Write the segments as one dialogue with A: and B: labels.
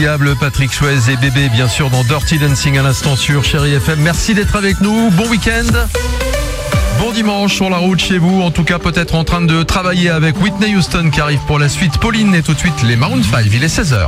A: l'inoubliable Patrick Chouez et Bébé, bien sûr, dans Dirty Dancing à l'instant sur Chérie FM. Merci d'être avec nous. Bon week-end. Bon dimanche sur la route chez vous. En tout cas, peut-être en train de travailler avec Whitney Houston qui arrive pour la suite. Pauline et tout de suite les Maroon 5. Il est 16h.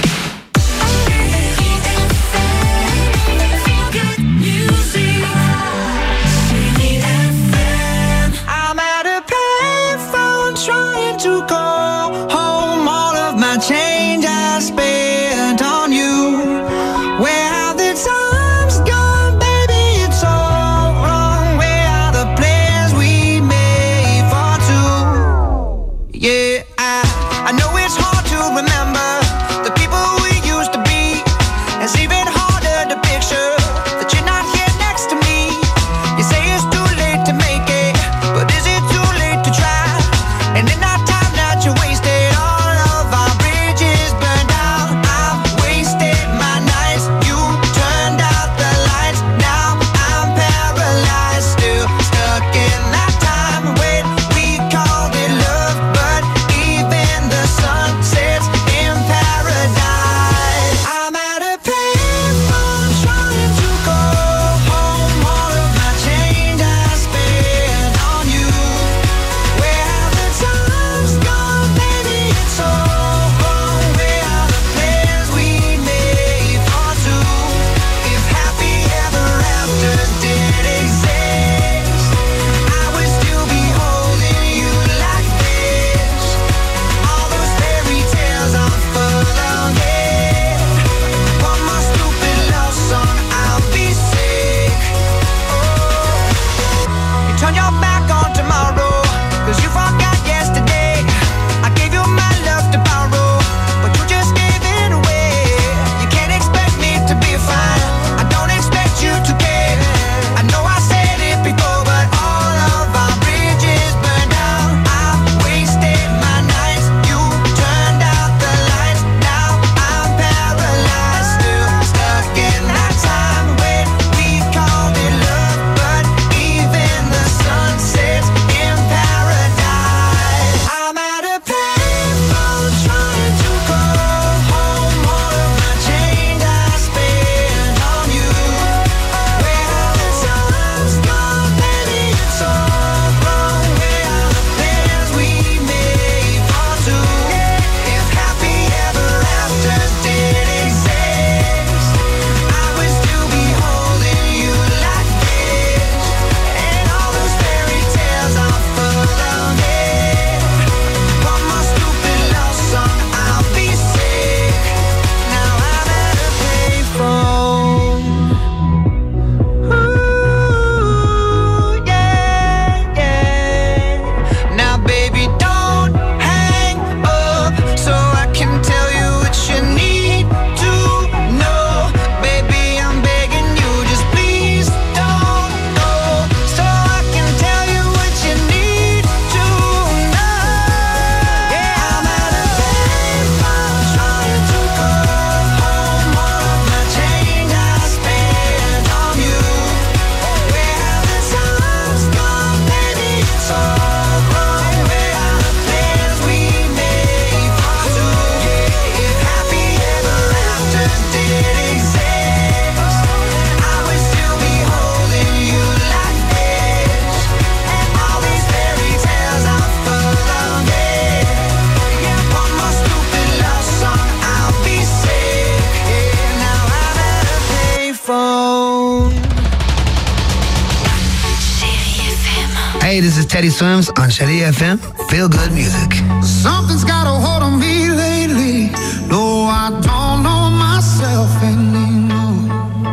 B: Hey, this is Teddy Swims on Chérie FM. Feel good music.
C: Something's got a hold on me lately. No, I don't know myself anymore.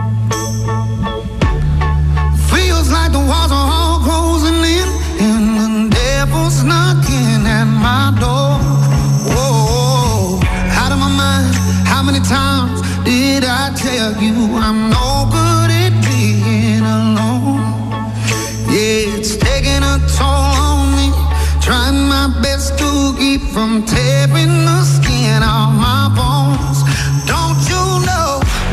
C: Feels like the walls are all closing in, and the devil's knocking at my door. Whoa, out of my mind. How many times did I tell you I'm no good at being alone? Yeah, it's taking a toll on me. Trying my best to keep from tearing the skin off my bones. Don't you know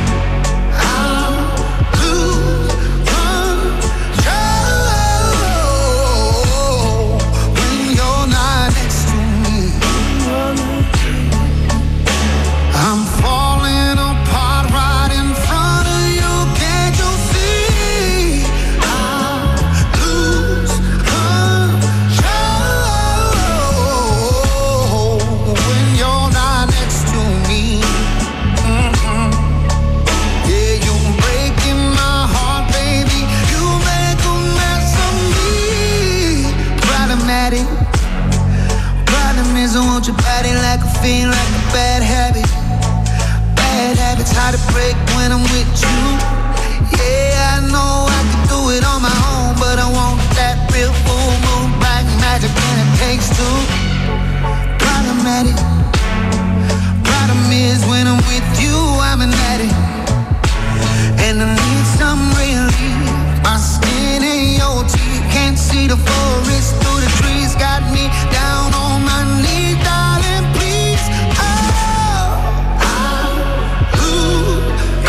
C: break when I'm with you. Yeah, I know I can do it on my own, but I want that real full moon, black magic when it takes two. Problematic. Problem is when I'm with you, I'm an addict, and I need some relief. My skin and your teeth, can't see the forest through the trees. Got me down on my knees, darling, please. Oh, I lose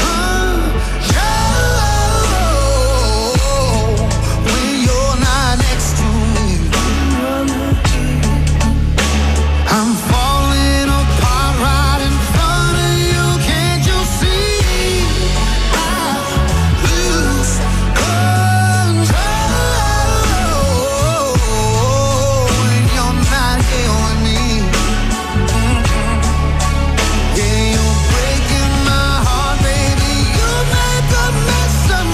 C: control when you're not next to me. I'm falling apart right in front of you. Can't you see? I lose control when you're not here with me. Yeah, you're breaking my heart, baby. You make a mess of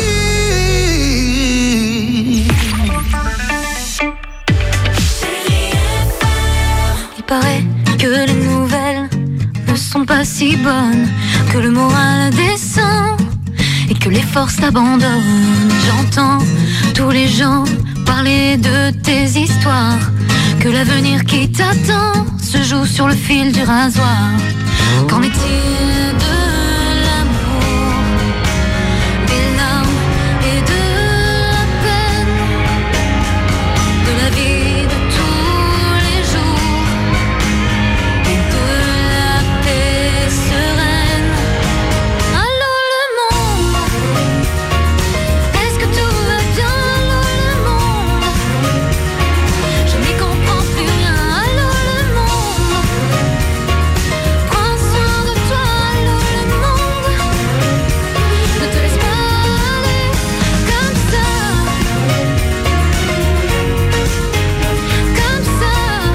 C: me.
D: Il paraît que les nouvelles ne sont pas si bonnes, que le moral descend et que les forces abandonnent. J'entends tous les gens parler de tes histoires, que l'avenir qui t'attend se joue sur le fil du rasoir. Qu'en est-il de l'amour, des larmes et de la peine, de la vie de tous les jours et de la paix sereine? Allô le monde, est-ce que tout va bien? Allô le monde, je n'y comprends plus rien. Allô le monde, prends soin de toi. Allô le monde, ne te laisse pas aller comme ça, comme ça.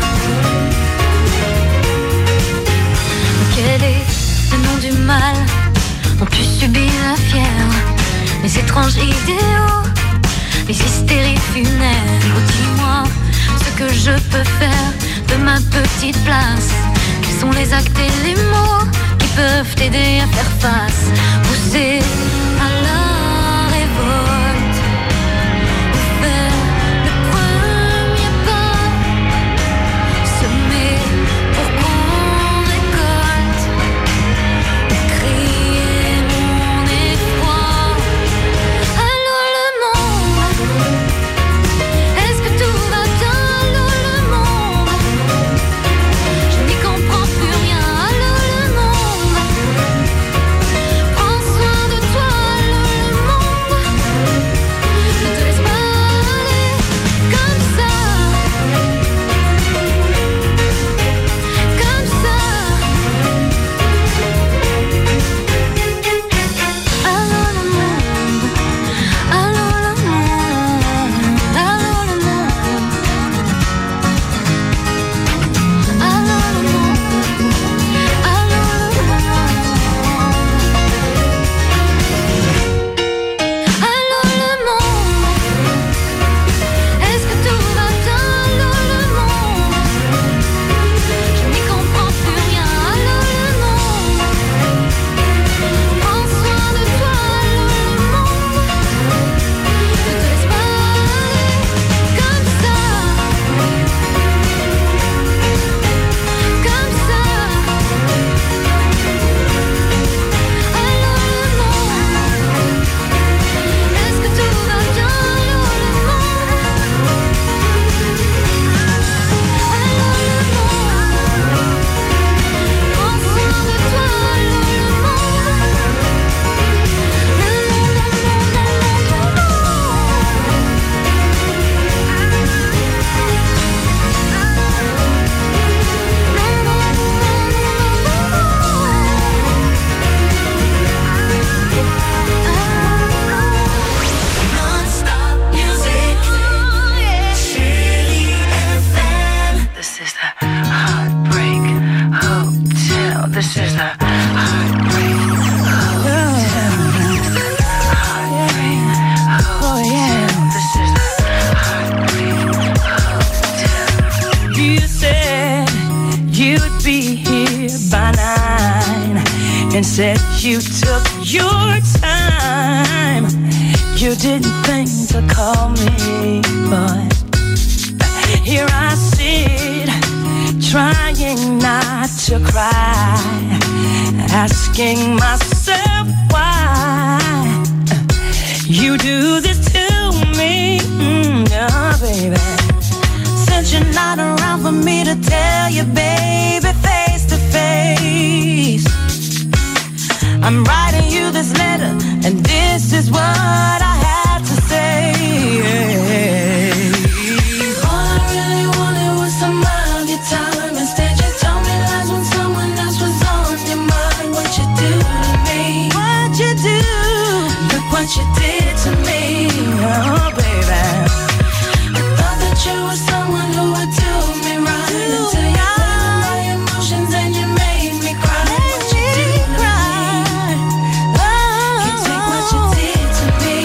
D: Quel est le nom du mal ont pu subir la fièvre, les étranges idéaux, les hystéries funéraires? Oh, dis-moi ce que je peux faire de ma petite place. Quels sont les actes et les mots qui peuvent t'aider à faire face? Pousser à la révolte, ou faire le premier pas, semer pour qu'on récolte, ou crier mon effroi. Allô le monde, est-ce que tout va bien? Allô le monde, je n'y comprends plus rien. Allô le monde, prends soin de toi.
E: said you took your time. You didn't think to call me, but here I sit, trying not to cry, asking myself why you do this to me, oh baby. Since you're not around for me to tell you, baby, face to face, I'm writing you this letter, and this is what I had to say. All I really wanted was some of your time. Instead you told me lies when someone else was on your mind. What you do to me? What you do? Look what you did to me, oh baby. I thought that you were someone who would do me right until you played my emotions and you made me cry. What you do to me? Can't take what you did to me.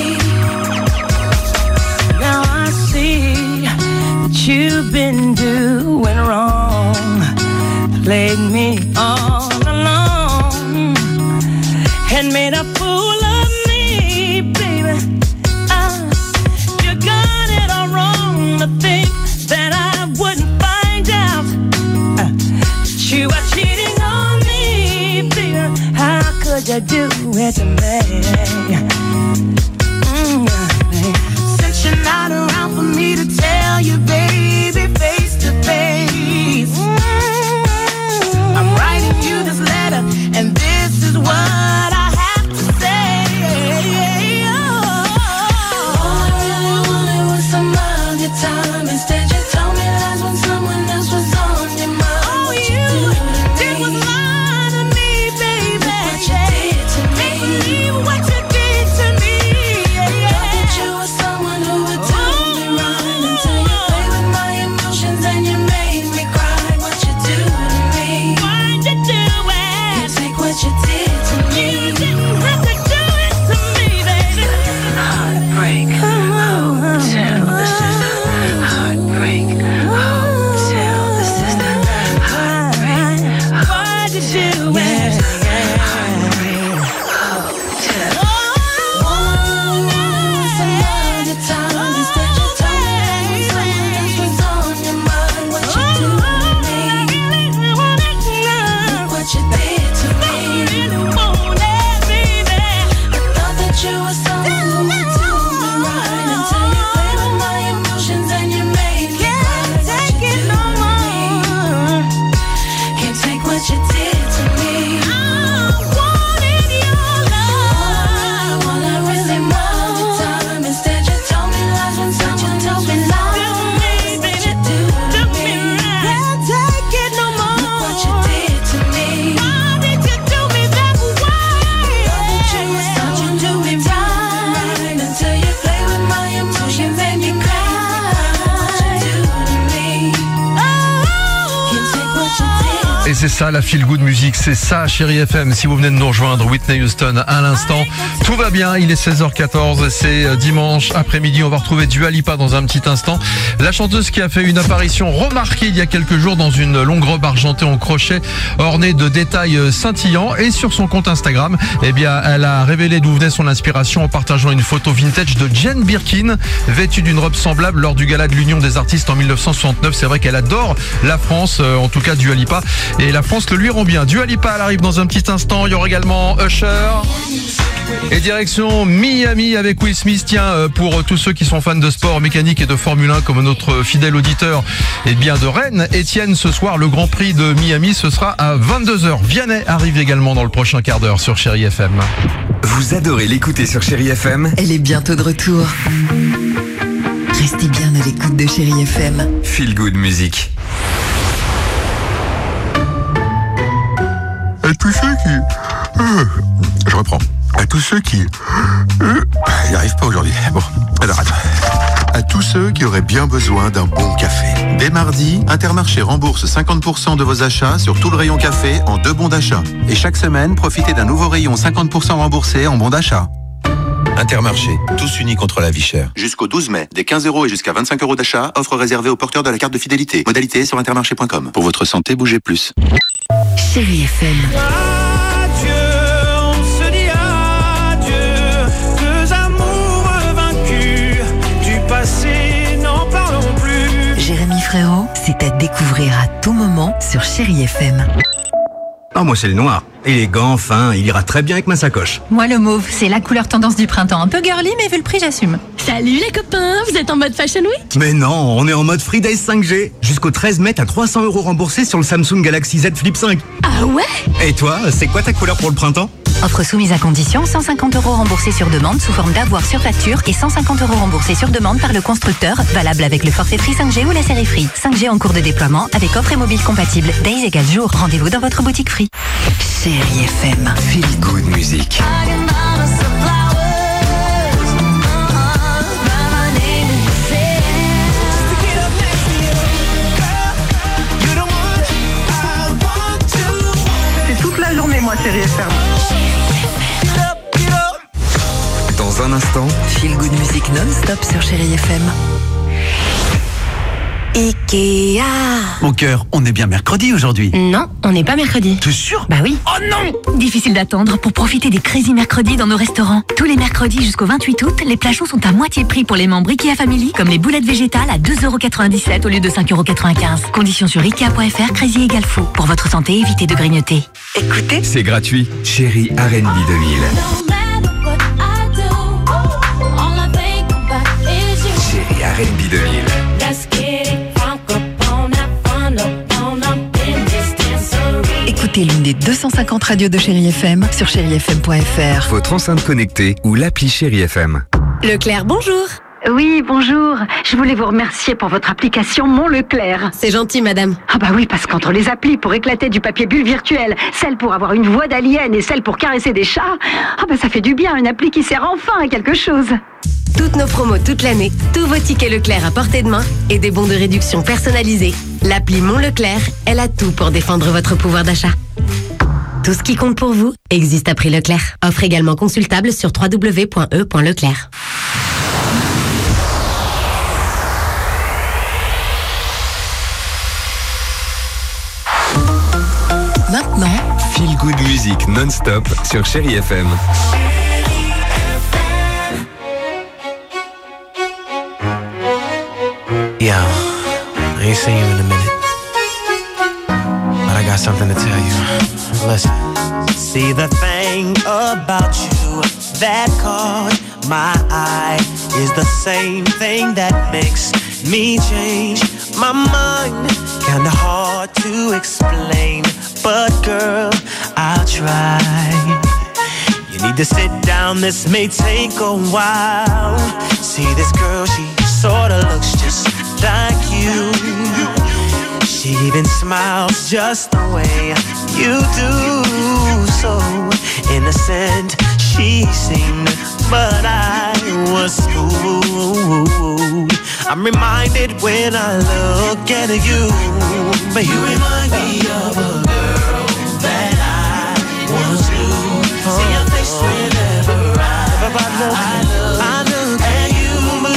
E: Now I see that you've been doing wrong, played me all along, and made a fool of me, baby. You got it all wrong to think that I wouldn't find out that you are cheating on me, baby. How could you do it to me? Since you're not around for me to tell you, baby, face to face, I'm writing you this letter, and this is what I have to say. All I really wanted was some of your time. Instead you told me lies when someone else was on your mind. All you did was lie to me, baby. Look what you did to me. Can't believe what you did to me. I thought that you were someone who would do me right until you played with my emotions and you made me cry. What you do to me? Why'd you do it? Can't take what you did to me. You didn't have to do it to me, baby. Heartbreak, hotel, the sister. Heartbreak, hotel, the sister. Heartbreak, why'd you do it? Heartbreak, hotel. Some other time. Instead you told me when someone else was on your mind. What you do to me? Look what you did to me. I thought that you were someone who would do me right until you played with my emotions and you made me cry. What you do to me? Can't take what you did to me. I wanted your love. All I really wanted your time. Instead you told me lies when someone told me lies. What you do to me? Can't take it no more. Look what you did to me. Why did you do me that way? Thought that you were someone who would do me right until you play with my emotions and you cry. What you do to me? Can't take what you did.
A: Et c'est ça la feel good music, c'est ça Chérie FM. Si vous venez de nous rejoindre, Whitney Houston à l'instant, tout va bien, il est 16h14, c'est dimanche après-midi, on va retrouver Dua Lipa dans un petit instant. La chanteuse qui a fait une apparition remarquée il y a quelques jours dans une longue robe argentée en crochet ornée de détails scintillants, et sur son compte Instagram, eh bien, elle a révélé d'où venait son inspiration en partageant une photo vintage de Jane Birkin vêtue d'une robe semblable lors du gala de l'Union des artistes en 1969. C'est vrai qu'elle adore la France, en tout cas Dua Lipa, et la France le lui rend bien. Dua Lipa, elle arrive dans un petit instant. Il y aura également Usher. Et direction Miami avec Will Smith. Tiens, pour tous ceux qui sont fans de sport mécanique et de Formule 1 comme notre fidèle auditeur, eh bien de Rennes, Étienne, ce soir le Grand Prix de Miami, ce sera à 22h. Vianney arrive également dans le prochain quart d'heure sur Chérie FM.
F: Vous adorez l'écouter sur Chérie FM?
G: Elle est bientôt de retour. Restez bien à l'écoute de Chérie FM.
F: Feel good music.
H: À tous ceux qui... je reprends. À tous ceux qui... il n'y arrive pas aujourd'hui. Bon, alors attends. À tous ceux qui auraient bien besoin d'un bon café. Dès mardi, Intermarché rembourse 50% de vos achats sur tout le rayon café en 2 bons d'achat. Et chaque semaine, profitez d'un nouveau rayon 50% remboursé en bons d'achat.
I: Intermarché, tous unis contre la vie chère.
H: Jusqu'au 12 mai, des 15 € et jusqu'à 25 € d'achat, offre réservée aux porteurs de la carte de fidélité. Modalité sur intermarché.com. Pour votre santé, bougez plus.
G: Chérie FM.
E: Adieu.
G: c'est à découvrir à tout moment sur Chérie FM.
J: Ah, moi c'est le noir. Élégant, fin, il ira très bien avec ma sacoche.
K: Moi le mauve, c'est la couleur tendance du printemps. Un peu girly, mais vu le prix, j'assume.
L: Salut les copains, vous êtes en mode Fashion Week?
J: Mais non, on est en mode Free Days 5G. Jusqu'au 13 mai, t'as 300 € remboursés sur le Samsung Galaxy Z Flip 5.
L: Ah ouais?
J: Et toi, c'est quoi ta couleur pour le printemps?
K: Offre soumise à condition, 150 € remboursés sur demande sous forme d'avoir sur facture et 150 € remboursés sur demande par le constructeur, valable avec le forfait Free 5G ou la série Free. 5G en cours de déploiement avec offre et mobile compatible. Days égale jour. Rendez-vous dans votre boutique Free.
G: Chérie FM.
F: Feel good music.
M: C'est toute la journée, moi, Chérie FM.
F: Dans un instant,
G: Feel good music non-stop sur Chérie FM.
L: Ikea.
N: Mon cœur, on est bien mercredi aujourd'hui.
L: Non, on n'est pas mercredi.
N: T'es sûr?
L: Bah oui.
N: Oh non!
K: Difficile d'attendre pour profiter des Crazy Mercredis dans nos restaurants. Tous les mercredis jusqu'au 28 août, les plats chauds sont à moitié prix pour les membres Ikea Family, comme les boulettes végétales à 2,97 € au lieu de 5,95 €. Conditions sur Ikea.fr, Crazy égale fou. Pour votre santé, évitez de grignoter.
G: Écoutez,
F: c'est gratuit. Chérie R&B 2000. Chérie R&B 2000.
G: écoutez l'une des 250 radios de Chérie FM sur chérifm.fr.
F: Votre enceinte connectée ou l'appli Chérie FM.
L: Leclerc, bonjour.
O: Oui, bonjour. Je voulais vous remercier pour votre application Mon Leclerc.
L: C'est gentil, madame.
O: Ah bah oui, parce qu'entre les applis pour éclater du papier bulle virtuel, celle pour avoir une voix d'alien et celle pour caresser des chats, ah bah ça fait du bien, une appli qui sert enfin à quelque chose.
L: Toutes nos promos toute l'année, tous vos tickets Leclerc à portée de main et des bons de réduction personnalisés. L'appli Mon Leclerc, elle a tout pour défendre votre pouvoir d'achat. Tout ce qui compte pour vous existe à prix Leclerc. Offre également consultable sur www.e.leclerc.
G: Maintenant,
F: Feel Good Music non-stop sur Chérie FM.
P: Yo, I ain't seen you in a minute, but I got something to tell you. Listen.
Q: See, the thing about you that caught my eye is the same thing that makes me change my mind. Kinda hard to explain, but girl, I'll try. You need to sit down, this may take a while. See, this girl, she sorta looks just like you. She even smiles just the way you do. So innocent she seemed, but I was fooled. I'm reminded when I look at you, but you remind me of a girl that I once knew. See your face whenever I look at you.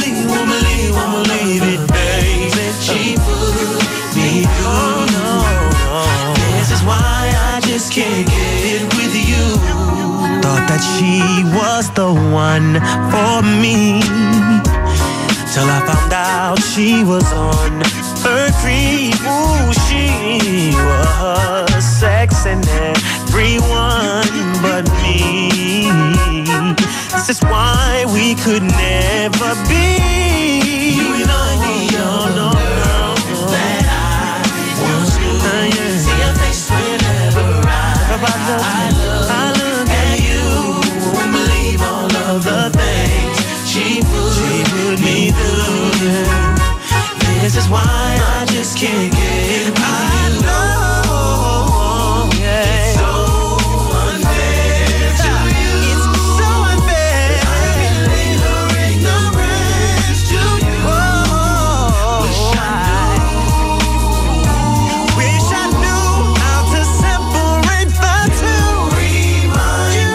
Q: Won't believe it, baby. She put me through. No. This is why I just can't get with you. Thought that she was the one for me, till I found out she was on her creep. Ooh, she was sexing everyone but me. This is why we could never be. You remind me of no girl that I once knew. See your face whenever I look at you. Won't believe all of the things she put me through. Yeah. This is why I just can't get with you. I know, yeah. It's so unfair to you. It's so unfair. I can lay her ignorance to you. Wish I knew how to separate the two. Remind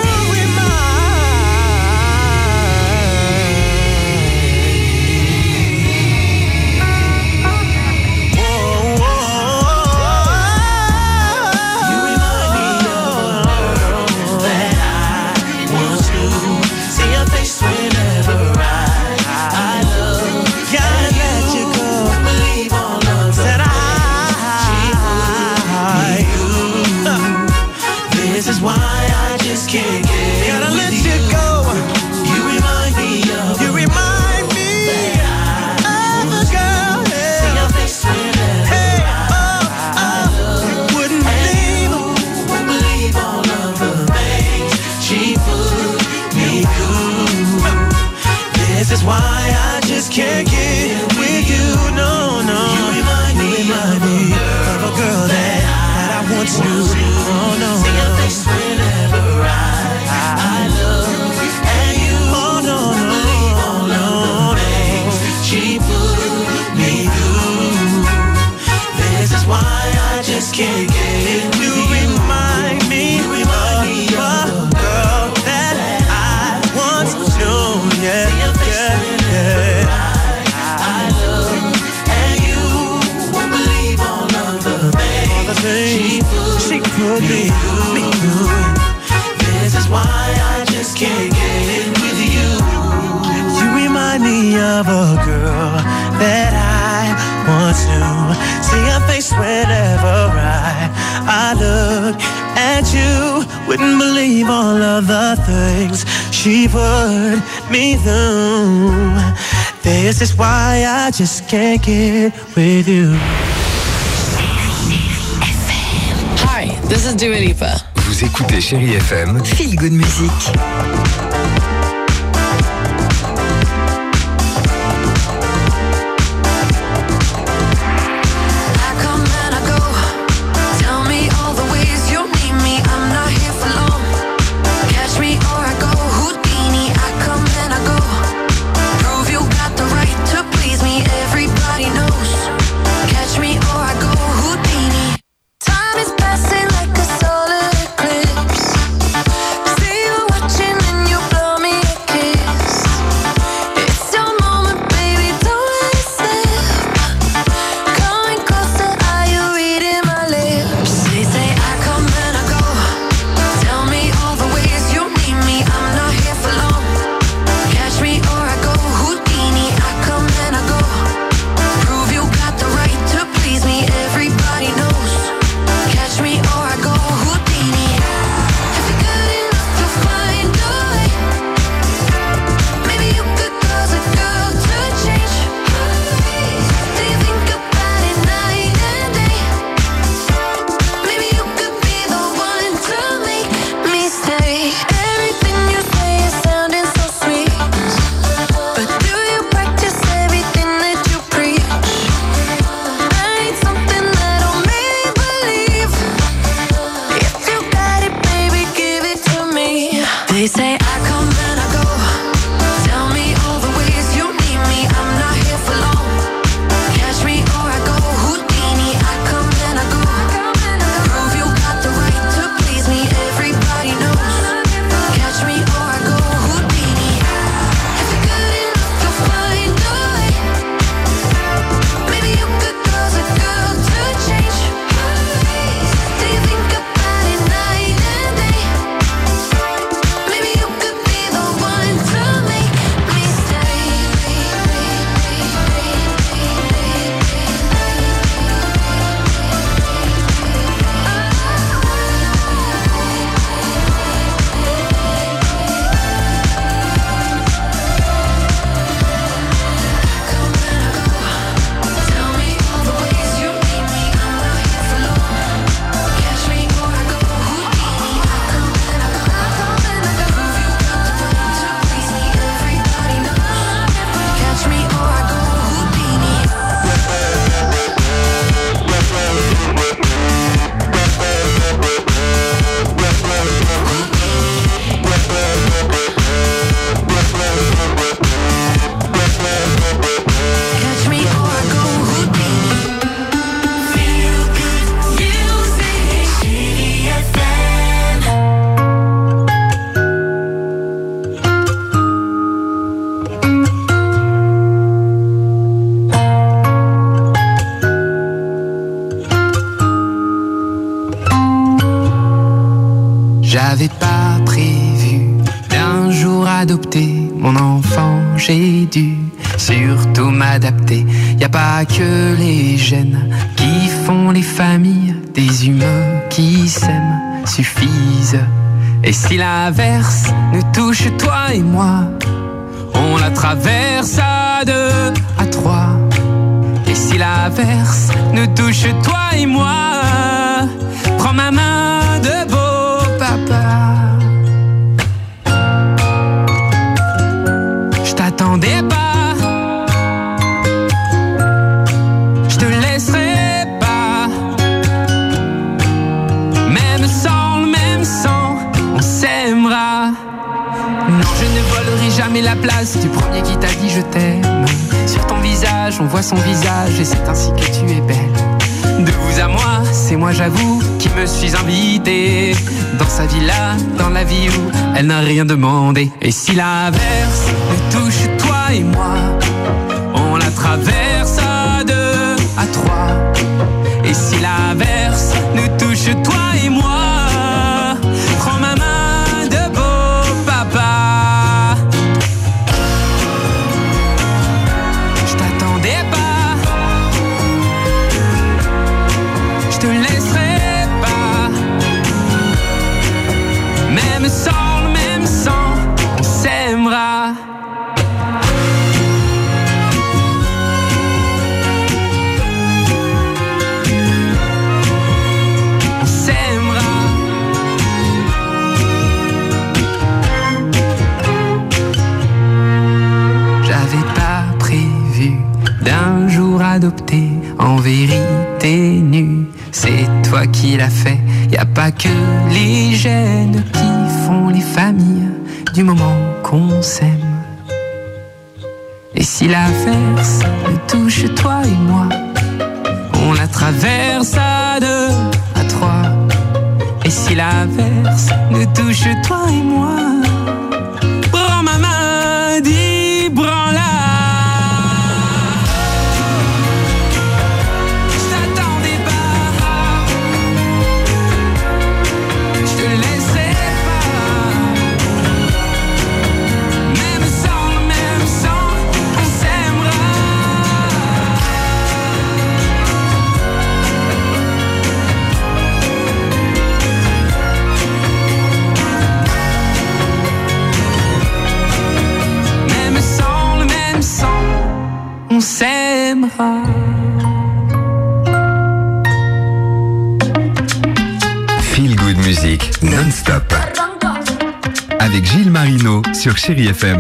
Q: me. can't get with you. No, no. You remind me of a girl that I once knew. Oh no. See your face whenever I look at you. Oh no, no, no, no. She put me through. This is why I just can't get with you. Remind me of a girl that I once knew. Yeah, yeah, yeah. I look and you won't believe all of the things she put me through. This is why I just can't get with you. You remind me of a girl that I once knew. See her face whenever I look at you. Wouldn't believe all of the things she put me through. This is why I just can't get with you.
R: Hi, this is Dua Lipa.
F: Vous écoutez Chérie FM.
G: Feel Good Music.
S: J'avais pas prévu d'un jour adopter mon enfant, j'ai dû surtout m'adapter. Y a pas que les gènes qui font les familles, des humains qui s'aiment suffisent. Et si l'inverse nous touche toi et moi, on la traverse à deux, à trois. Et si l'inverse nous touche toi et moi, prends ma main de beau papa. Je t'attendais pas, place du premier qui t'a dit je t'aime. Sur ton visage, on voit son visage et c'est ainsi que tu es belle. De vous à moi, c'est moi j'avoue qui me suis invité dans sa villa, dans la vie où elle n'a rien demandé. Et si l'averse nous touche toi et moi, on la traverse à deux, à trois. Et si l'averse nous touche toi et moi, prends ma main de beau papa. Je t'attendais pas, je te laisserai pas. Même sans le même sang, on s'aimera. D'un jour adopté, en vérité nu, c'est toi qui l'as fait. Y a pas que les gènes qui font les familles du moment qu'on s'aime. Et si l'averse nous touche toi et moi, on la traverse à deux, à trois. Et si l'averse nous touche toi et moi, prends ma main, dis branle-la. On s'aimera.
F: Feel Good Music non-stop avec Gilles Marino sur Chérie FM.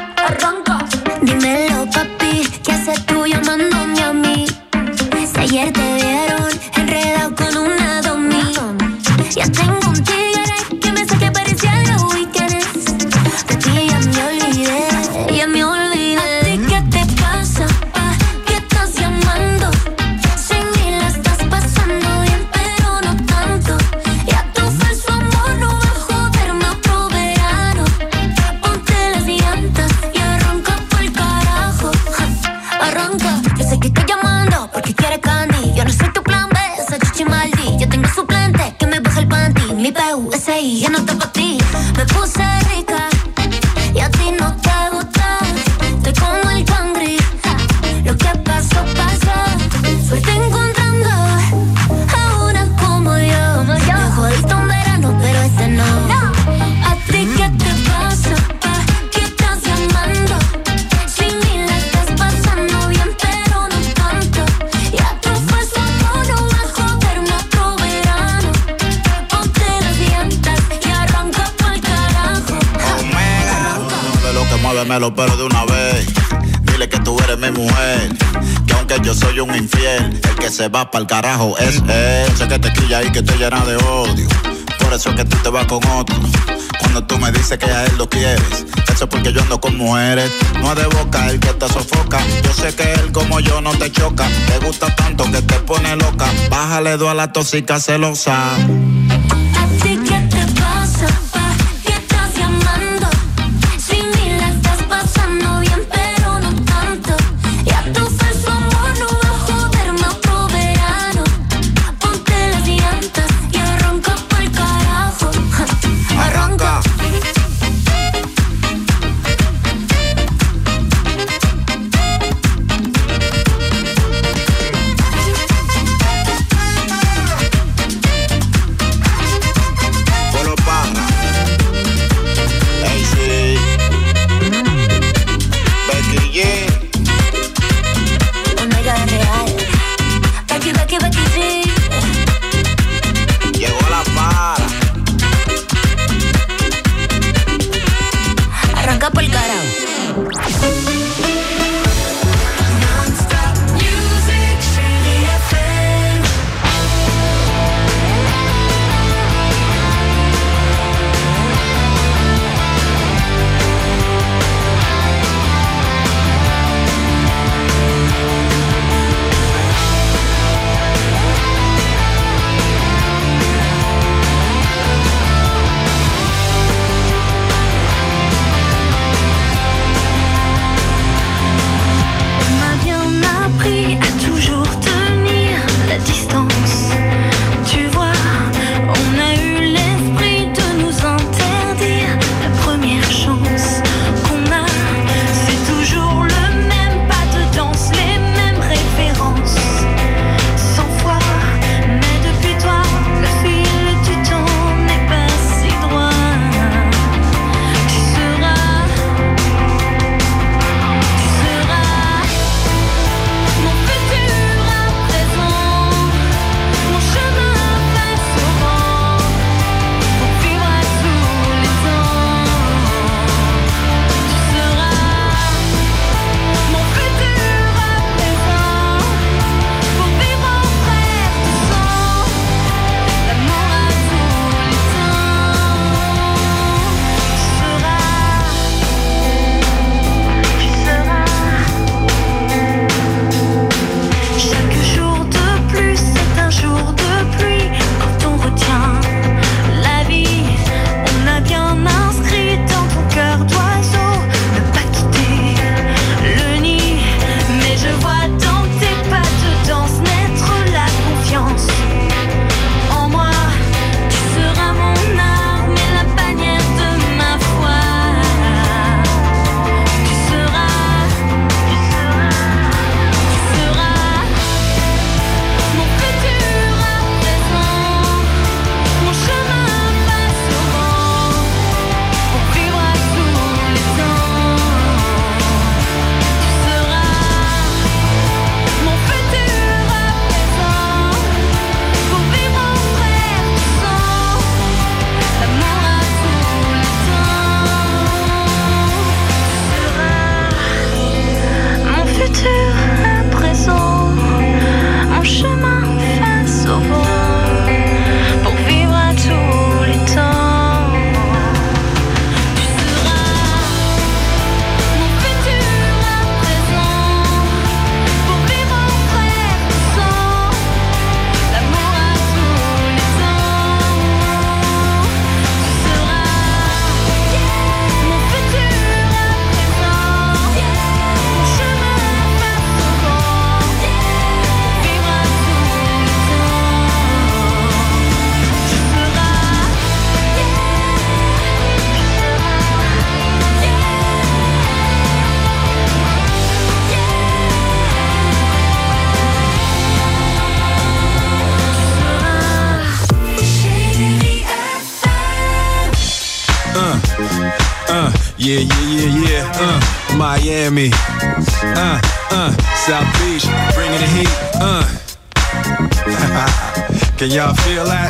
D: Dímelo, papi, ¿qué haces tú llamándome a mí? Si ayer te vieron enredado con una domi. Ya tengo un tigre que me saque parecía los weekends. De ti ya me olvidé, ya me olvidé. ¿A ti qué te pasa? ¿Pa' qué estás llamando? Sin mí la estás pasando bien, pero no tanto. Ya tu falso amor no va a joderme otro verano. Ponte las llantas y arranca pa'l carajo. Arranca, yo sé que estoy llamando porque quieres candy. Yo no soy tu plan B, esa chichi maldi. Yo tengo suplente que me baja el panty. Mi PUSI ya no está pa' ti. Me puse rica y a ti no te gusta. Estoy como el cangri. Lo que pasó, pasó. Suerte encontrando a una como yo. Me jodiste un verano, pero este no. ¿A ti qué te pasa? ¿Pa' qué estás llamando? Sin mí la estás pasando bien, pero no tanto. Ya tu falso amor no va a joderme otro verano. Ponte las llantas y arranca pa'l carajo.
T: De lo que muéveme los pelos de una vez. Dile que tú eres mi mujer, que aunque yo soy un infiel, el que se va pa'l carajo es él. Sé que te quilla y que te llena de odio, por eso es que tú te vas con otro. Cuando tú me dices que a él lo quieres, eso es porque yo ando con mujeres. No es de boca el que te sofoca, yo sé que él como yo no te choca. Te gusta tanto que te pone loca, bájale dos a la tóxica celosa.
D: ¿A ti qué te pasa? ¿Pa' qué estás llamando? Sin mí la estás pasando bien, pero no tanto. Ya tu falso amor no va a joderme otro verano. Ponte las llantas y arranca pa'l carajo. Arranca.
T: Polo Parra, AC, Becky G.
D: Omega real. Becky, Becky, Becky G.
T: Llegó la para.
D: Arranca pa'l carajo. Non-stop music, Chérie FM.
P: Yeah. Miami. South Beach, bringing the heat. Can y'all feel that?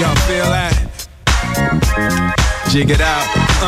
P: Jig it out.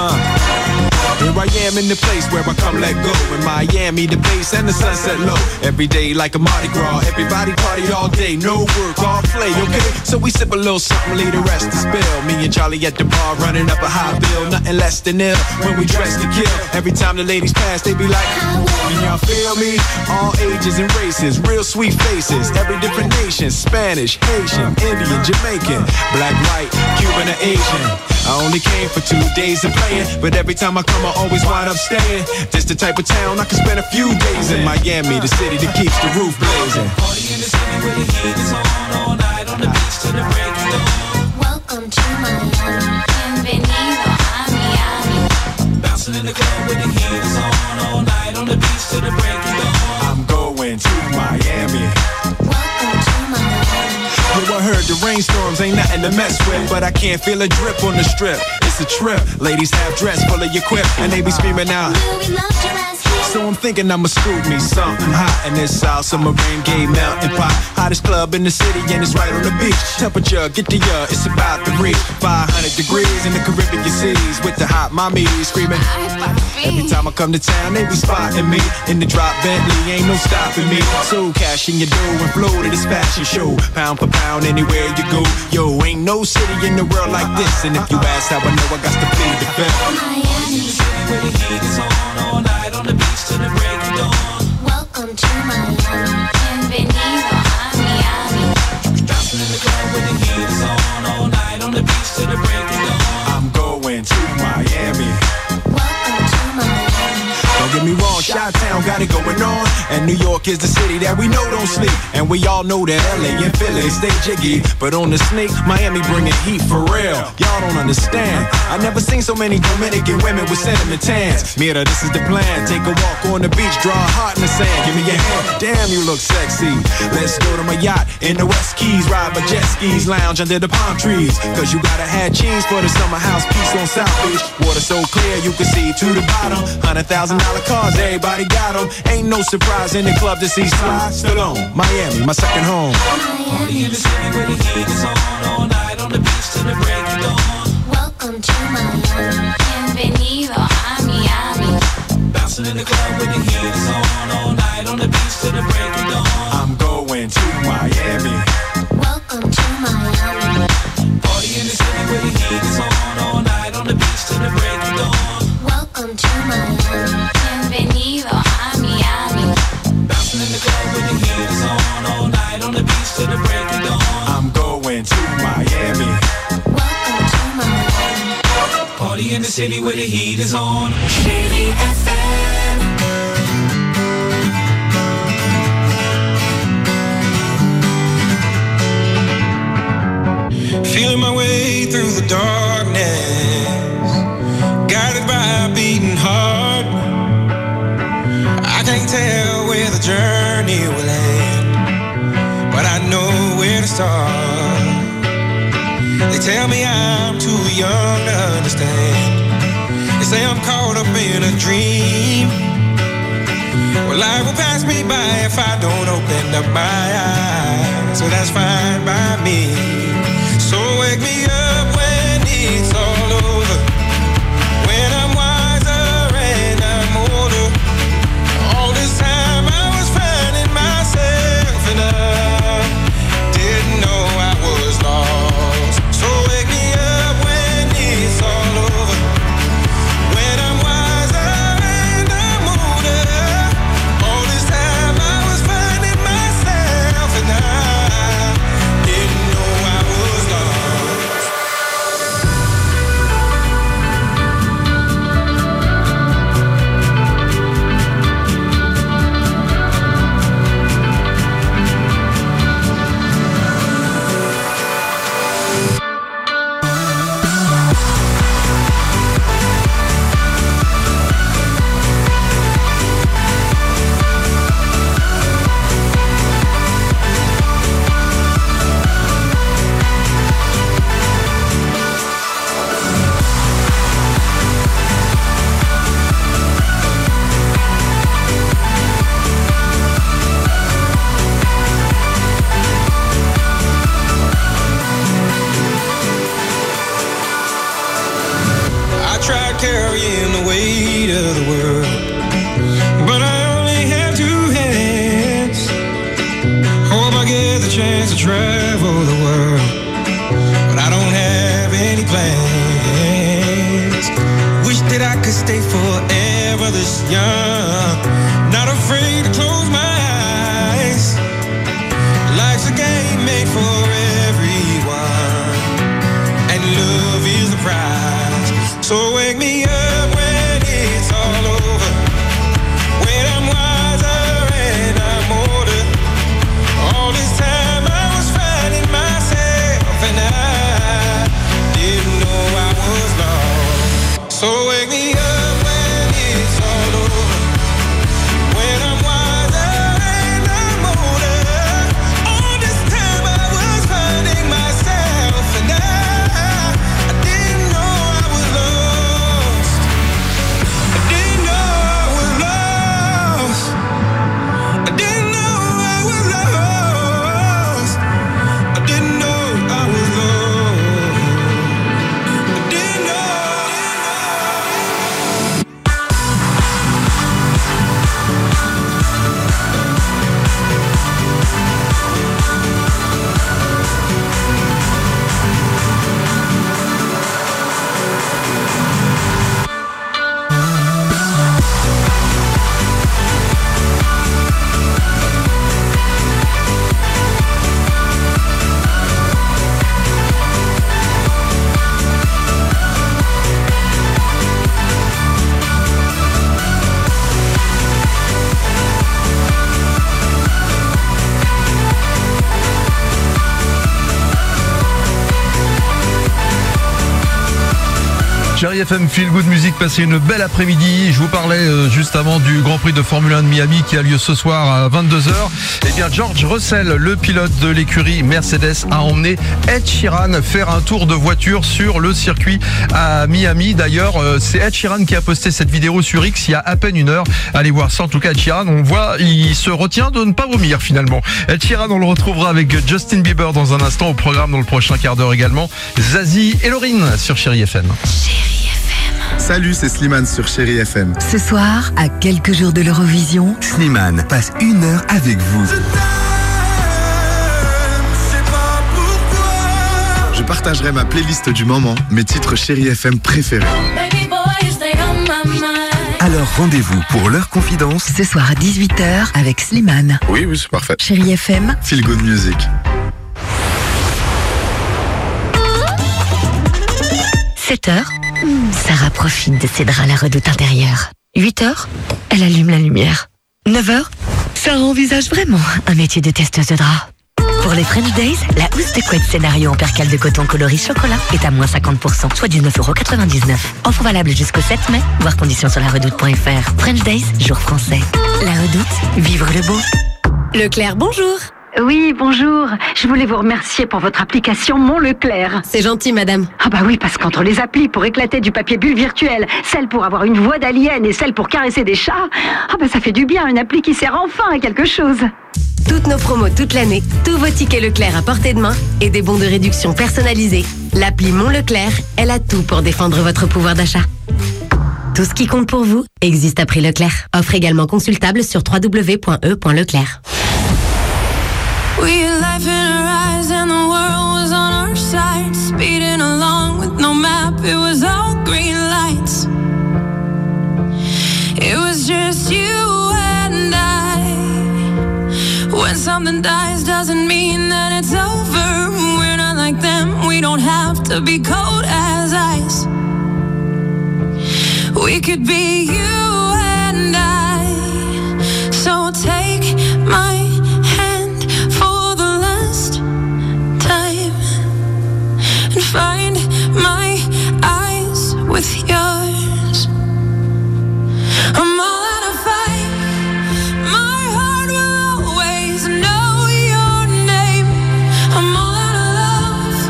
P: Here I am in the place where I come let go. In Miami, the bass and the sunset low. Every day like a Mardi Gras. Everybody party all day, no work, all play, okay? So we sip a little something, leave the rest to spill. Me and Charlie at the bar running up a high bill. Nothing less than ill when we dress to kill. Every time the ladies pass, they be like, can y'all feel me? All ages and races, real sweet faces. Every different nation, Spanish, Haitian, Indian, Jamaican, black, white, Cuban, or Asian. I only came for 2 days of playing, but every time I come I always wind up staying. This the type of town I can spend a few days in. Miami, the city that keeps the roof blazing.
E: Party in the city where the heat is on all night on the beach till the break of dawn. Welcome to Miami, bienvenido a Miami. Bouncing in the club where the heat is on all night on the beach till the break of dawn.
P: I'm going to Miami.
E: Welcome to Miami.
P: Yo, I heard the rainstorms ain't nothing to mess with, but I can't feel a drip on the strip. It's a trip. Ladies half dressed, full of your quip, and they be screaming out. So I'm thinking I'ma scoop me something hot in this South Summer rain gay mountain pot. Hottest club in the city and it's right on the beach. Temperature, get the it's about to reach 500 degrees in the Caribbean seas with the hot mommy screaming. Every time I come to town, they be spotting me in the drop Bentley, ain't no stopping me. So cash in your dough and flow to this fashion show. Pound for pound, anywhere you go. Yo, ain't no city in the world like this. And if you ask how I know, I got to plead the fifth.
E: Miami, the city where the heat is on all night on the beach till the break of dawn. Welcome to Miami, bienvenido a Miami.
P: Bouncing in the club where the heat is on all night on the beach till the break of dawn. I'm going to Miami.
E: Welcome to Miami.
P: Don't get me wrong, Chi-Town got it going on, and New York is the city that we know don't sleep. And we all know that LA and Philly stay jiggy, but on the sneak, Miami bringing heat for real. Y'all don't understand. I never seen so many Dominican women with sentiment tans. Mira, this is the plan. Take a walk on the beach, draw a heart in the sand. Give me your hand. Damn, you look sexy. Let's go to my yacht in the West Keys, ride my jet skis, lounge under the palm trees. Cause you gotta have cheese for the summer house piece on South Beach. Water so clear you can see to the bottom. $100,000 cars, everybody got them. Ain't no surprise in the club to see Sly Stallone. Miami, my second home.
E: Party in the city where the heat is on all night on the beach till the break of dawn. Welcome to Miami, bienvenido a Miami.
P: Bouncing in the club where the heat is on all night on the beach till the break of dawn. I'm going to Miami.
E: Welcome to Miami.
P: Party in the city where the heat is on all night on the beach till the break of dawn.
E: Welcome to Miami, bienvenido a Miami.
P: Bouncing in the club where the heat is on all night on the beach till the break of dawn. I'm going to Miami.
E: Welcome to Miami.
P: Party in the city where the heat is on.
E: Chérie FM.
U: Feeling my way through the darkness, guided by a beating heart. I can't tell where the journey will end, but I know where to start. They tell me I'm too young to understand. They say I'm caught up in a dream. Well, life will pass me by if I don't open up my eyes, so that's fine by me. So wake me up when it's all over, when I'm wiser and I'm older. All this time I was finding myself and I didn't know I was lost. So wake me up when it's all over, when I'm wiser and I'm older. All this time I was finding myself and I didn't know I travel the world, but I don't have any plans. Wish that I could stay forever this young, not afraid to close my eyes. Life's a game made for everyone, and love is the prize. So wake me up when it's all over, when I'm wiser and I'm older. All this time I was finding myself, and I didn't know I was lost. So wake me up when it's all over, when I'm wiser and I'm older. All this time I was finding myself, and I didn't know I was lost. I didn't know I was lost. I didn't know I was lost. I didn't know I was lost. I didn't know.
A: Chérie FM, Feel Good Music, passez une belle après-midi. Je vous parlais juste avant du Grand Prix de Formule 1 de Miami qui a lieu ce soir à 22h. Eh bien, George Russell, le pilote de l'écurie Mercedes, a emmené Ed Sheeran faire un tour de voiture sur le circuit à Miami. D'ailleurs, c'est Ed Sheeran qui a posté cette vidéo sur X il y a à peine une heure. Allez voir ça. En tout cas, Ed Sheeran, on voit, il se retient de ne pas vomir finalement. Ed Sheeran, on le retrouvera avec Justin Bieber dans un instant au programme dans le prochain quart d'heure également. Zazie et Laurine sur Chérie FM.
F: Salut, c'est Slimane sur Chérie FM.
G: Ce soir, à quelques jours de l'Eurovision,
F: Slimane passe 1 heure avec vous. Je partagerai ma playlist du moment, mes titres Chérie FM préférés. Alors rendez-vous pour l'heure confidence.
G: ce soir à 18h avec Slimane.
H: Oui, c'est parfait.
G: Chérie FM,
F: Feel Good Music.
K: 7h, Sarah profite de ses draps à la redoute intérieure. 8h, elle allume la lumière. 9h, Sarah envisage vraiment un métier de testeuse de draps. Pour les French Days, la housse de couette scénario en percale de coton coloris chocolat est à moins 50%, soit 19,99 €. Offre valable jusqu'au 7 mai, voir conditions sur laredoute.fr. French Days, jour français. La Redoute, vivre le beau.
L: Leclerc, bonjour.
O: Oui, bonjour. Je voulais vous remercier pour votre application Mon Leclerc.
L: C'est gentil, madame.
O: Ah bah oui, parce qu'entre les applis pour éclater du papier bulle virtuel, celle pour avoir une voix d'alien et celle pour caresser des chats, ah bah ça fait du bien, une appli qui sert enfin à quelque chose.
L: Toutes nos promos toute l'année, tous vos tickets Leclerc à portée de main et des bons de réduction personnalisés. L'appli Mon Leclerc, elle a tout pour défendre votre pouvoir d'achat. Tout ce qui compte pour vous existe à prix Leclerc. Offre également consultable sur www.e.leclerc.
E: We had life in our eyes and the world was on our side. Speeding along with no map, it was all green lights. It was just you and I. When something dies doesn't mean that it's over. We're not like them, we don't have to be cold as ice. We could be you and I. So take my and find my eyes with yours. I'm all out of fight. My heart will always know your name. I'm all out of love,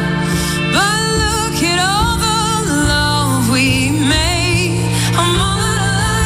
E: but look at all the love we made. I'm all out of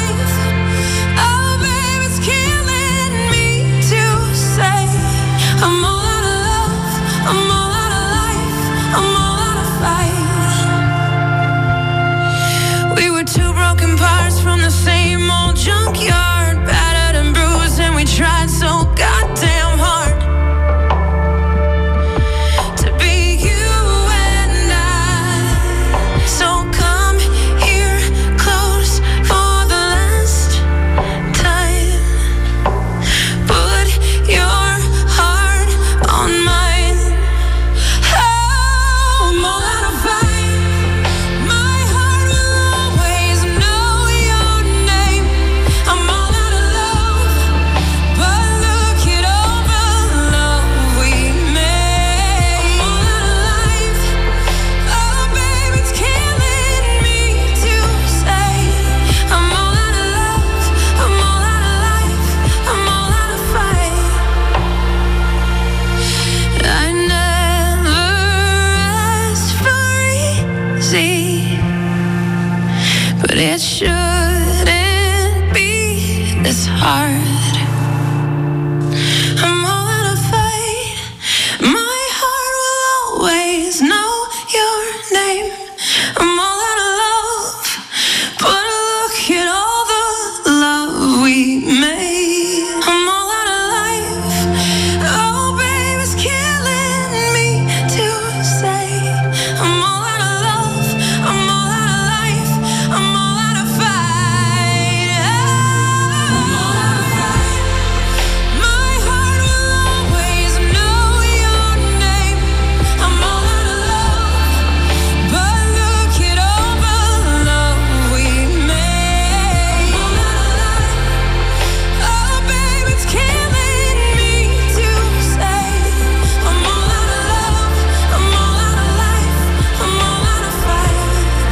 E: I'm all out of fight. My heart will always know your name. I'm all out of love, but look at all the love we made. I'm all out of life. Oh, babe, it's killing me to say. I'm all out of love. I'm all out of life. I'm all out of fight. I'm all out of fight. My heart will always know your name. I'm all out of love, but look at all the love we made. I'm all out of life. Oh, babe, it's killing me to say. I'm all out of love. I'm all out of life. I'm all out of fight.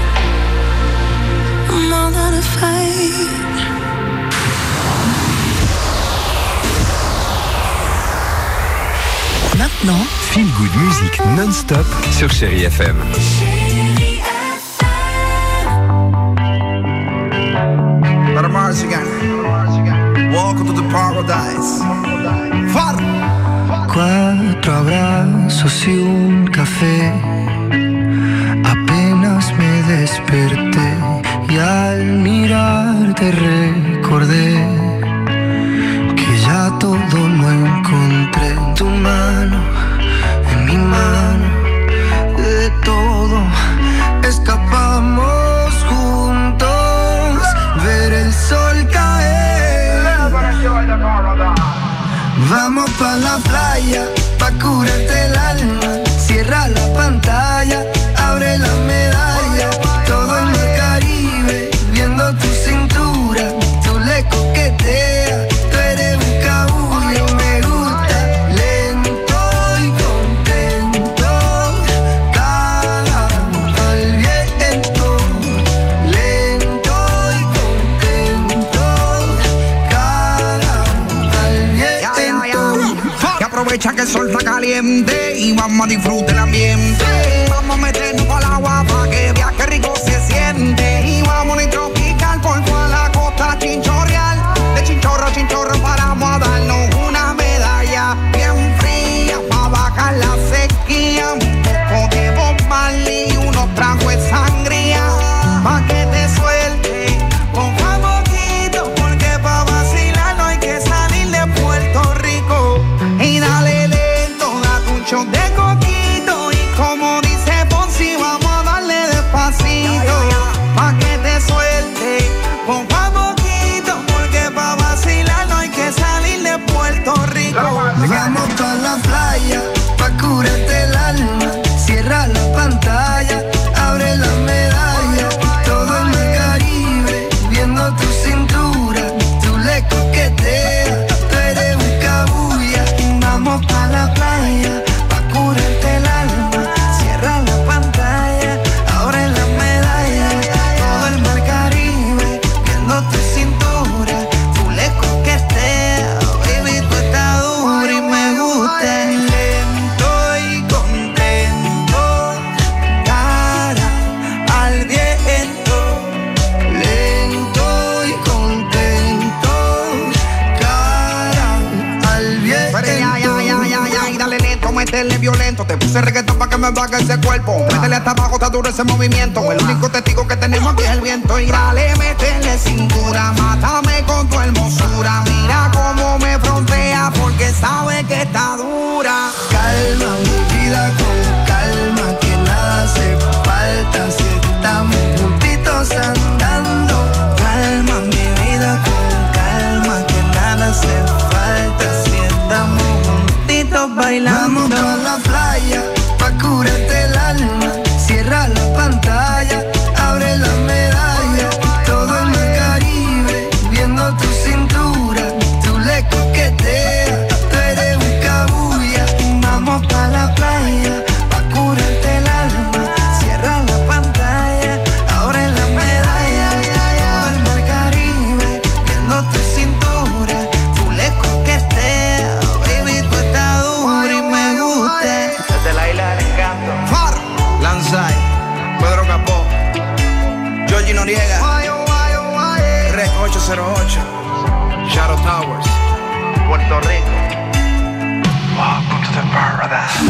E: I'm all out of fight.
G: Maintenant,
F: Feel Good Music non-stop sur Chérie FM.
C: Para Mars again. Welcome to the paradise. Far.
B: 4 abrazos y un café. Apenas me desperté y al mirarte recordé que ya todo lo encontré en tu mano, en mi mano, de todo escapamos juntos, ver el sol caer. Vamos pa' la playa, pa' curarte el alma, cierra la pantalla, abre la medalla, todo en el Caribe, viendo tu cintura, tú le coqueteas, tú eres un cabullo, me gusta, lento y contento, cara al viento, lento y contento, cara al viento.
C: Que aprovecha que el sol está caliente y vamos a disfrutar el ambiente. Vamos a meternos al agua pa' que veas que rico se siente. Y vamos a tropical por toda la costa chinchorreal. De chinchorro a chinchorro paramos a darnos una medalla bien fría pa' bajar la sequía. Un poco de Bob Marley y unos tragos de sangría pa' que te suelte. Ponga poquito porque pa' vacilar no hay que salir de Puerto Rico. Y dale lento, date un shot de coquito. Y como dice Ponzi, vamos a darle despacito pa' que te suelte. Poco a poquito, porque pa' vacilar no hay que salir de Puerto Rico.
B: Vamos pa' la playa, pa' curarte el alma, cierra la pantalla, abre la medalla, todo en el Caribe, viendo tu cintura, tú le coqueteas, tú eres un cabulla. Vamos pa' la playa, pa' curarte el alma, cierra la pantalla, abre la medalla, todo el mar Caribe, viendo tu cintura, tú le coqueteas, baby, tú estás dura y me gusta.
C: Lento y contento, cara al viento.
B: Lento y contento, cara al viento.
C: Pero ya, y dale lento, métele violento. Te puse reggaetón pa' que me baje ese cuerpo. Métele hasta abajo, está duro ese movimiento. El único testigo que tenemos aquí es el viento. Y dale, métele cintura, mátame con tu hermosura. Mira cómo me frontea porque sabe que está dura.
B: Calma mi vida con calma, que nada hace falta si estamos juntitos andando. Calma mi vida con calma, que nada hace falta si estamos juntitos bailando. Vamos pa' la playa, pa' curarte el alma, cierra la pantalla, abre la medalla, todo en el Caribe, viendo tu cintura, tú le coqueteas, tú eres un cabulla. Vamos pa' la playa, pa' curarte el alma, cierra la pantalla, abre la medalla, todo el mar Caribe, viendo tu cintura, tú le coqueteas, baby, tú estás dura y me
I: Puerto Rico. Welcome to the paradise.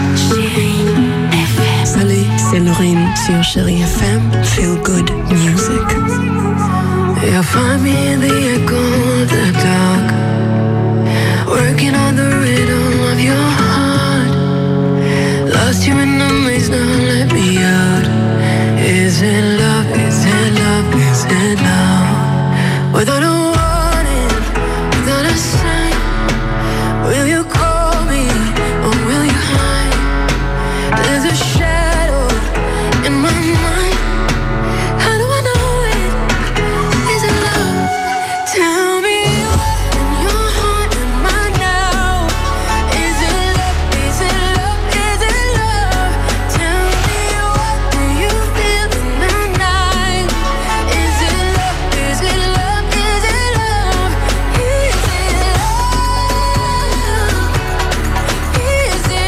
V: Salut, c'est Lorraine sur Chérie FM. Feel good music. You'll find me in the echo of the dark, working on the rhythm of your heart. Lost you in the maze, now let me out. Is it love? Is it love? Is it love? Without a warning, without a sign, will you call me or will you hide? There's a shadow in my mind. How do I know it? Is it love? Tell me what's in your heart and mind now. Is it love? Is it love? Is it love? Tell me what do you feel in the night? Is it love? Is it love? Is it love? Is it love? Is it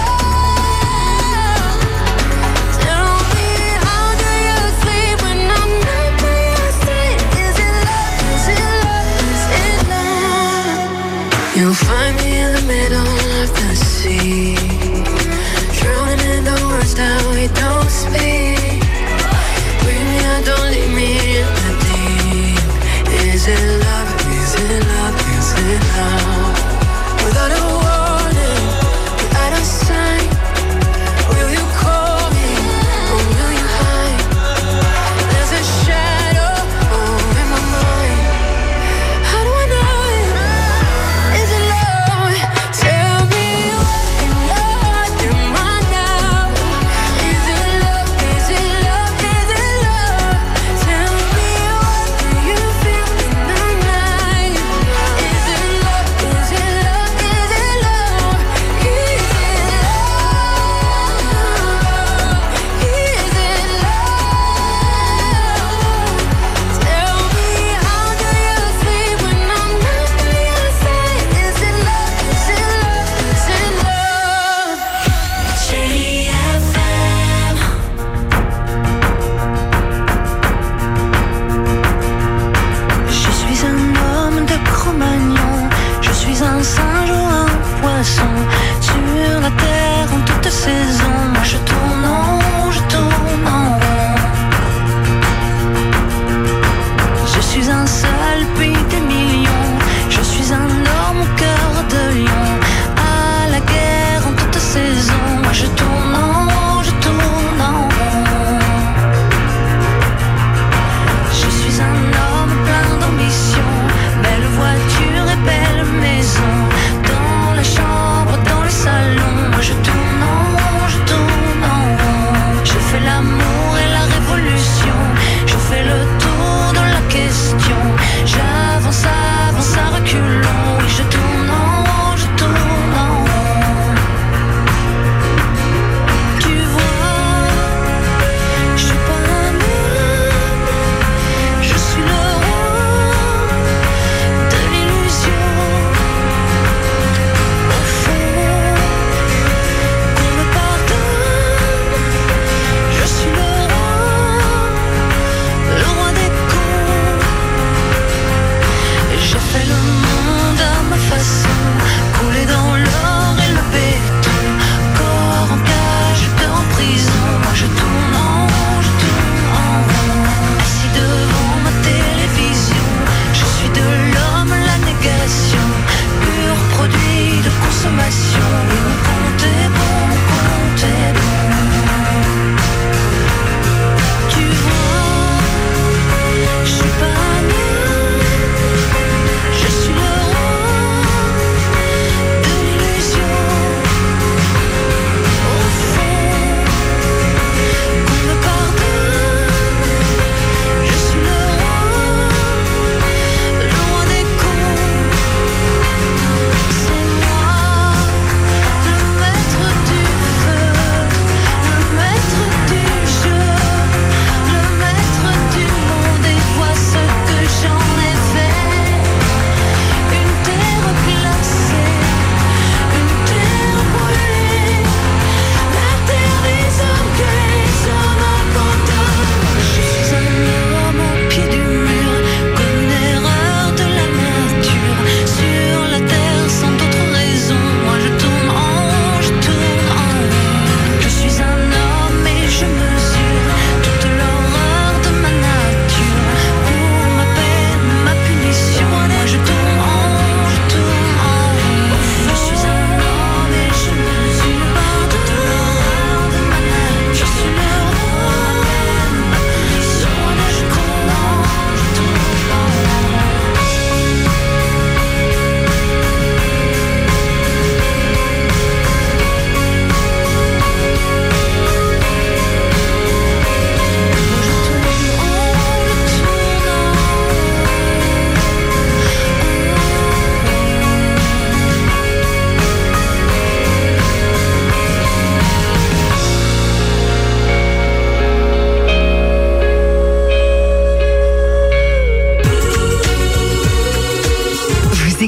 V: love? Tell me how do you sleep when I'm not by your side? Is it love? Is it love? Is it love? You'll find me in the middle of the sea, drowning in the words that we don't speak. Bring me out, don't leave me in the deep. Is it love? Is it love? Is it love? Without a warning, without a sign, will you call me or will you hide? There's a shadow over my mind. How do I know it? Is it love? Tell me what's in your heart and mind now. Is it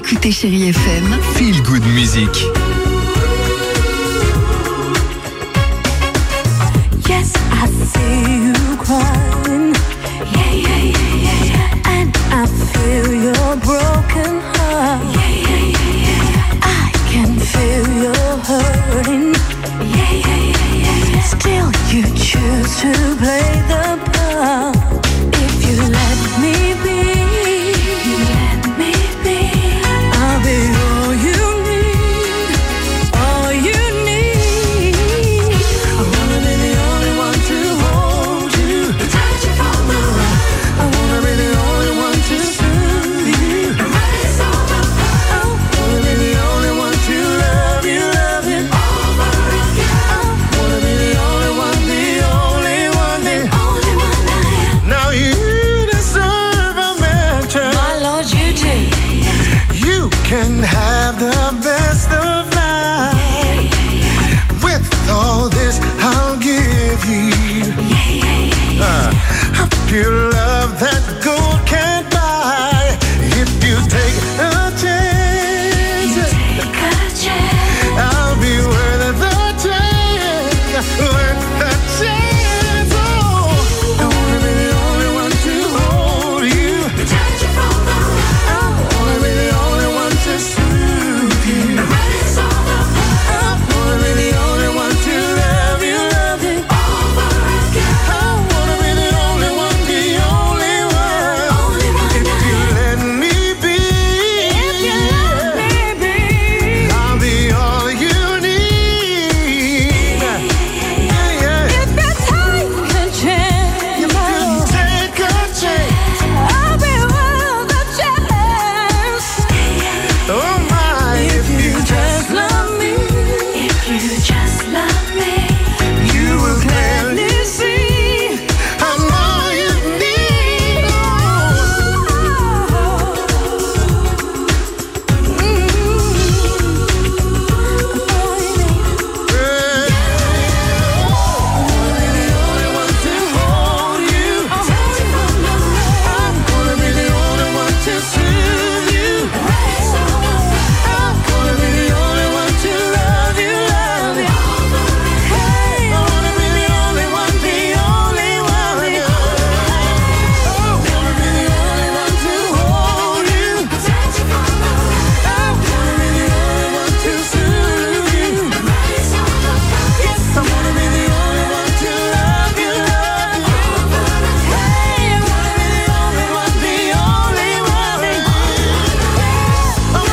G: écoutez Chérie FM.
F: Feel Good Music.
E: Yes, I see you crying. Yeah, yeah, yeah, yeah, yeah. And I feel your broken heart. Yeah, yeah, yeah, yeah, yeah. I can feel your hurting. Yeah, yeah, yeah, yeah, yeah. Still you choose to play the part. If you let me be, I'll be all you need, all you need. I wanna be the only one to hold you, touch you from the right. I wanna be the only one to soothe you, raise all the fire. I wanna be the only one to love you over again. I wanna be the only one, the only one, the only one I am.
C: Now you deserve a mansion.
E: My Lord, you do.
C: You can have the best of life. With all this, I'll give you a pure love that gold can't buy. If you take a chance, I'll be worth the chance, worth the chance. Oh, I wanna be the only one to hold you, touch you from the right. I wanna be the only one to soothe you, raise all the fire. I wanna be the only one to love you over again. I wanna be the only one, the only one. If you let me be, I'll be all you need. Yeah, yeah.
E: If you take a chance,
C: You take a chance.
E: I'll be worth the chance.
C: Oh